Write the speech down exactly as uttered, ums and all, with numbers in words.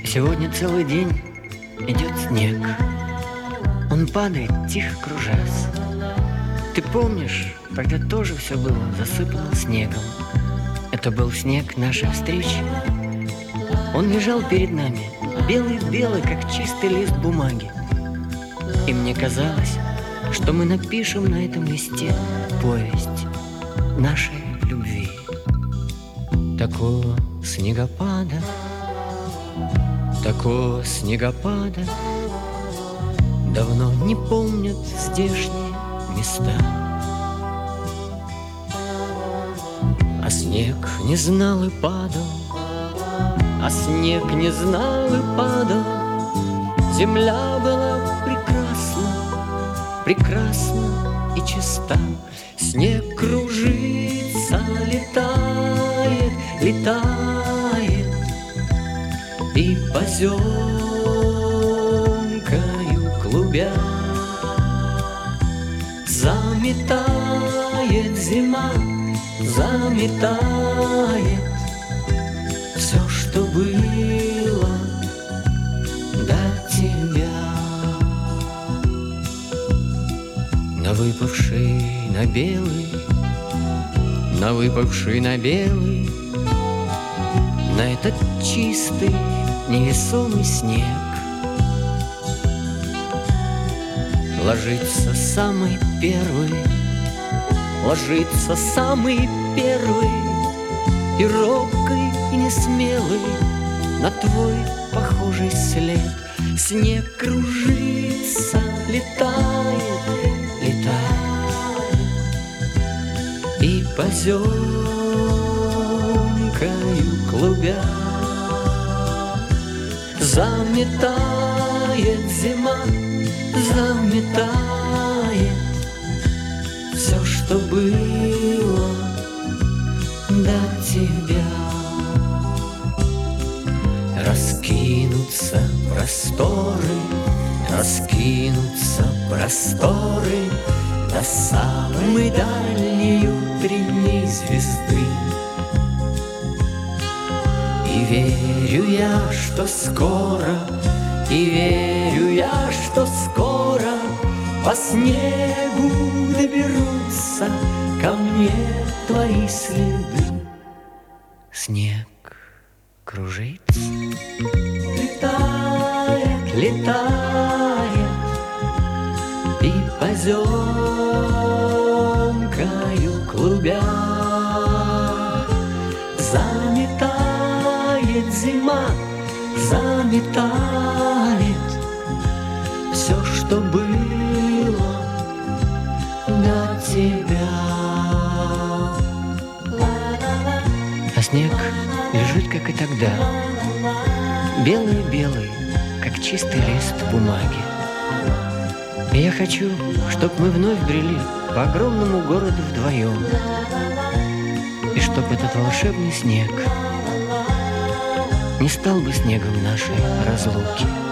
Сегодня целый день идет снег. Он падает, тихо кружась. Ты помнишь, тогда тоже все было засыпано снегом. Это был снег нашей встречи. Он лежал перед нами, белый-белый, как чистый лист бумаги. И мне казалось, что мы напишем на этом листе повесть нашей любви. Такого снегопада, такого снегопада давно не помнят здешние места. А снег не знал и падал, а снег не знал и падал. Земля была прекрасна, прекрасна и чиста. Снег кружится, летает, летает, и поземкою клубя заметает зима, заметает все, что было до тебя. На выпавший на белый, на выпавший на белый, на этот чистый невесомый снег ложится самый первый, ложится самый первый, и робкий, и несмелый на твой похожий след. Снег кружится, летает, летает, и поземкою клубя заметает зима, заметает все, что было до тебя. Раскинутся просторы, раскинутся просторы до самой дальней утренней звезды. И верю я, что скоро, и верю я, что скоро по снегу доберутся ко мне твои следы. Снег кружится, летает, летает, и поземкою клубя заметает зима, заметает все, что было до тебя. А снег лежит, как и тогда, белый-белый, как чистый лист бумаги. И я хочу, чтоб мы вновь брели по огромному городу вдвоем, и чтоб этот волшебный снег не стал бы снегом нашей разлуки.